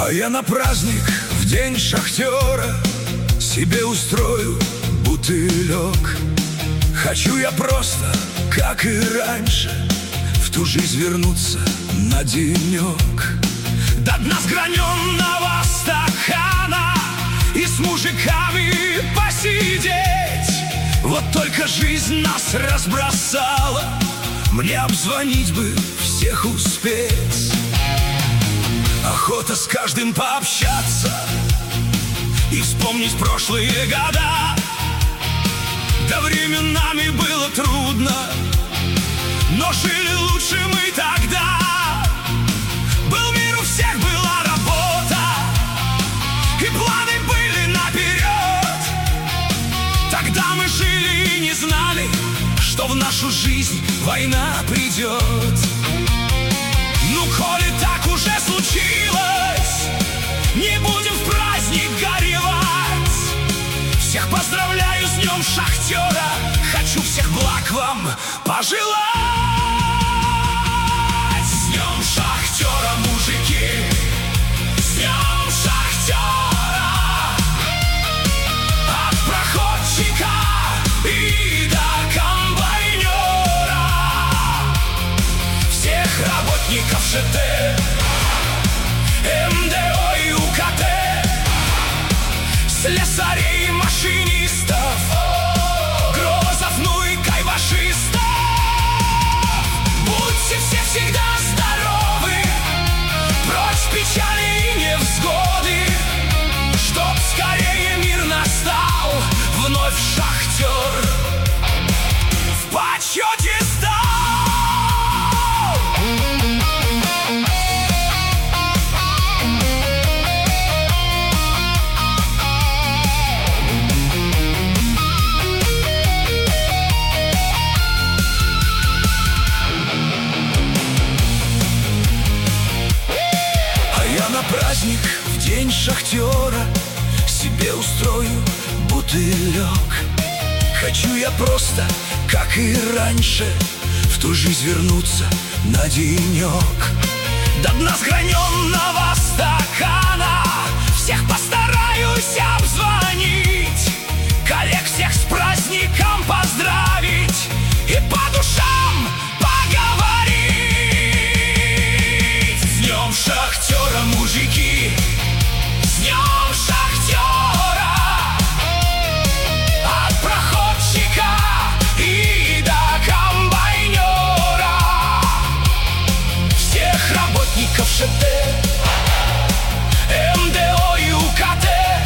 А я на праздник в день шахтера себе устрою бутылек. Хочу я просто, как и раньше, в ту жизнь вернуться на денек. До дна сграненного стакана и с мужиками посидеть. Вот только жизнь нас разбросала, мне обзвонить бы, всех успеть. Охота с каждым пообщаться и вспомнить прошлые года. Да временами было трудно, но жили лучше мы тогда. Был мир, у всех была работа, и планы были наперед. Тогда мы жили и не знали, что в нашу жизнь война придет. Ну, коли так уже случилось, не будем в праздник горевать. Всех поздравляю с днем шахтера, хочу всех благ вам пожелать. С днем шахтера, мужики, с днем шахтера. От проходчика и до комбайнера, всех работников ЖД, МДО и УКТ, слесарей и машинистов, грузов, ну и кайвашистов. Будьте все всегда здоровы, прочь печали и невзгоды, чтоб скорее мир настал, вновь шахтер в почете стал. На праздник в день шахтера себе устрою бутылек. Хочу я просто, как и раньше, в ту жизнь вернуться на денек. До дна сграненного стакана всех постараюсь обзвонить, коллег всех с праздником поздравить и по душам поговорить. С днем шахтера, мужики, с днем шахтера. От проходчика и до комбайнера, всех работников ЖД, МДО и УКТ,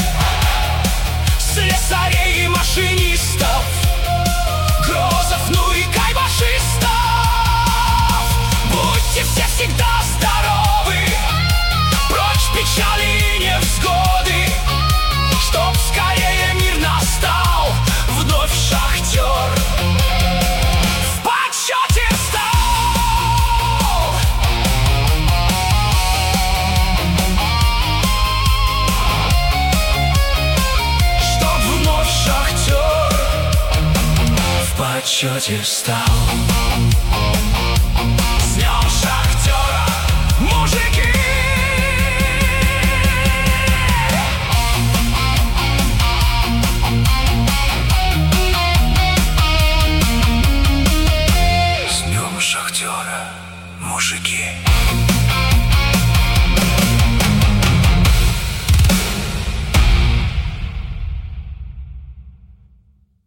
слесарей и машинистов, грузов, ну и кайвашистов. Будьте все всегда здоровы, прочь печали и невзгоды, чтоб скорее мир настал, вновь шахтер в почете стал. Чтоб вновь шахтер в почете стал. С днем шахтера, мужики! С днем шахтера, мужики!